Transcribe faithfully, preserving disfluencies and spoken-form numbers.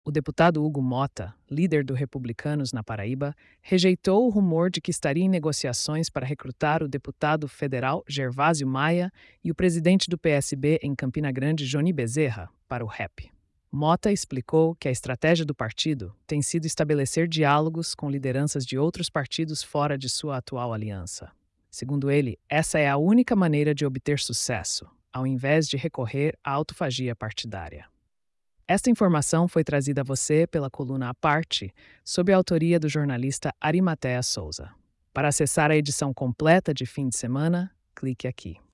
O deputado Hugo Mota, líder do Republicanos na Paraíba, rejeitou o rumor de que estaria em negociações para recrutar o deputado federal Gervásio Maia e o presidente do P S B em Campina Grande, Joni Bezerra, para o R E P. Mota explicou que a estratégia do partido tem sido estabelecer diálogos com lideranças de outros partidos fora de sua atual aliança. Segundo ele, essa é a única maneira de obter sucesso, ao invés de recorrer à autofagia partidária. Esta informação foi trazida a você pela coluna à parte, sob a autoria do jornalista Arimatea Souza. Para acessar a edição completa de fim de semana, clique aqui.